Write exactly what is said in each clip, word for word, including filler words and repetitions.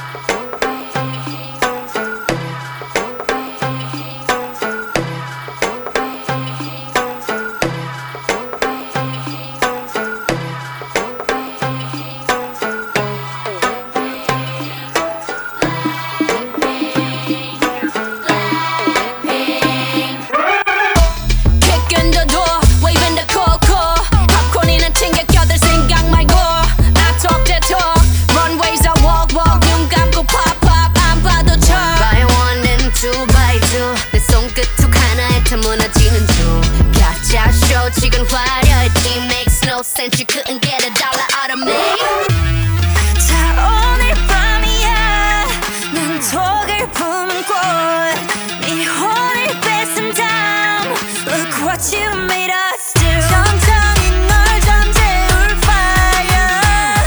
지금 화려했지 makes no sense. You couldn't get a dollar out of me. 자 오늘 밤이야 난 독을 품은 꽃네 혼을 뺏은 다음 Look what you made us do. 천천히 널 잠재울 fire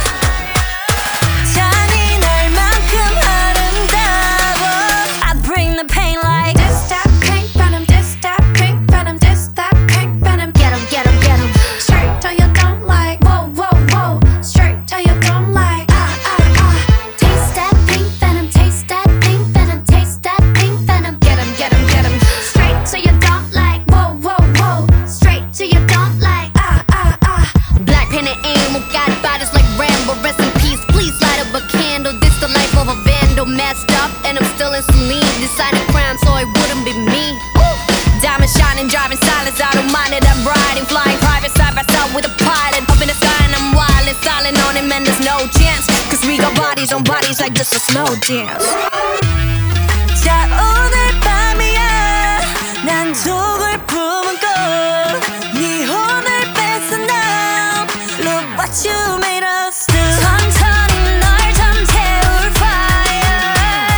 잔인할 만큼 아름다워 I bring the pain like this that pink venom this that pink venom this that pink venom Get 'em, get 'em, get 'em. Straight till you don't like whoa whoa whoa straight till you don't like ah ah ah Taste that pink venom, taste that pink venom, taste that pink venom. Get 'em get 'em get 'em Straight till you don't like whoa whoa whoa. Straight till you don't like ah ah ah black pen and aim. We got bodies like Rambo. Rest in peace. Please light up a candle. This the life of a vandal. Messed up and I'm still in saline. Deciding crime so it wouldn't be me. Ooh. Diamond shining, driving silence. I don't mind it. I'm riding, flying private side by side with a pilot. Up in the sky and I'm wildin', styling on him and there's no chance. Cause we got bodies on bodies like just a slow dance. 자 오늘 밤이야 난 독을 품은 꽃네 혼을 뺏은 다음 Look what you made us do. 천천히 널 잠재울 fire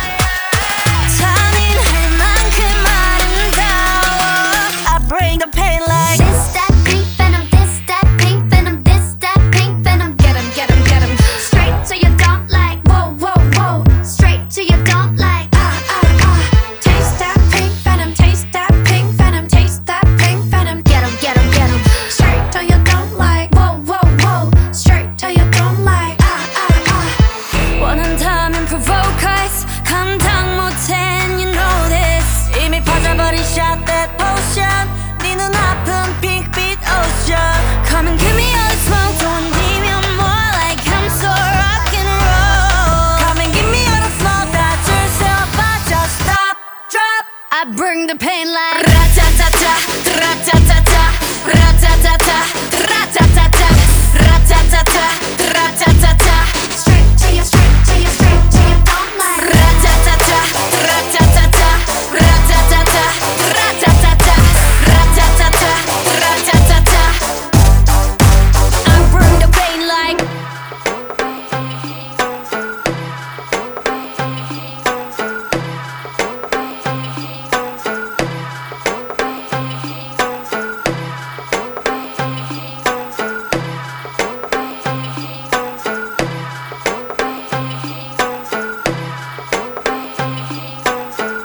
잔인할 만큼 아름다워 I bring the pain like This that pink venom, this that pink venom, this that pink venom. Get 'em get 'em get 'em Straight till you don't like whoa whoa whoa. Straight till you don't like ah ah ah Taste that pink venom taste that pink venom taste that pink venom Get 'em, get 'em, get 'em. Straight till you don't like whoa whoa whoa straight till you don't like ah ah ah 원한다면 provoke us 감당 못해 and you know this 이미 퍼져버린 shot that potion 네 눈아픈 핑크빛 ocean Come and give me all the smoke don't need me more like I'm so rock and roll Come and give me all the smoke 다 줄 수 없어 just stop drop I bring the pain like